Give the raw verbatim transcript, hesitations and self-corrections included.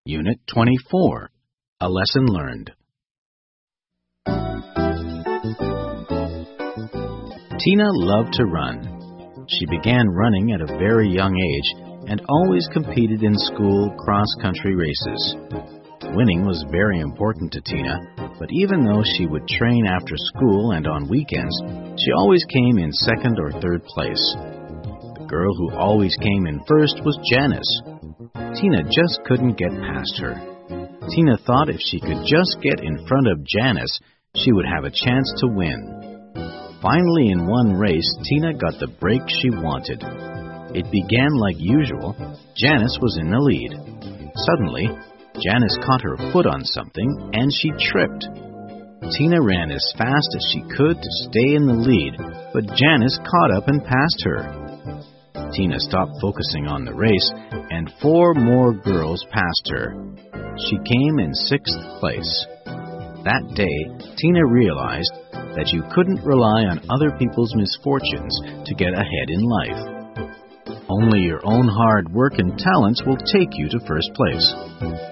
Unit twenty-four, A Lesson Learned. Tina loved to run. She began running at a very young age and always competed in school cross-country races. Winning was very important to Tina, but even though she would train after school and on weekends, she always came in second or third place. The girl who always came in first was Janice. Tina just couldn't get past her. Tina thought if she could just get in front of Janice, she would have a chance to win. Finally, in one race, Tina got the break she wanted. It began like usual. Janice was in the lead. Suddenly, Janice caught her foot on something, and she tripped. Tina ran as fast as she could to stay in the lead, but Janice caught up and passed her. Tina stopped focusing on the race, and four more girls passed her. She came in sixth place. That day, Tina realized that you couldn't rely on other people's misfortunes to get ahead in life. Only your own hard work and talents will take you to first place.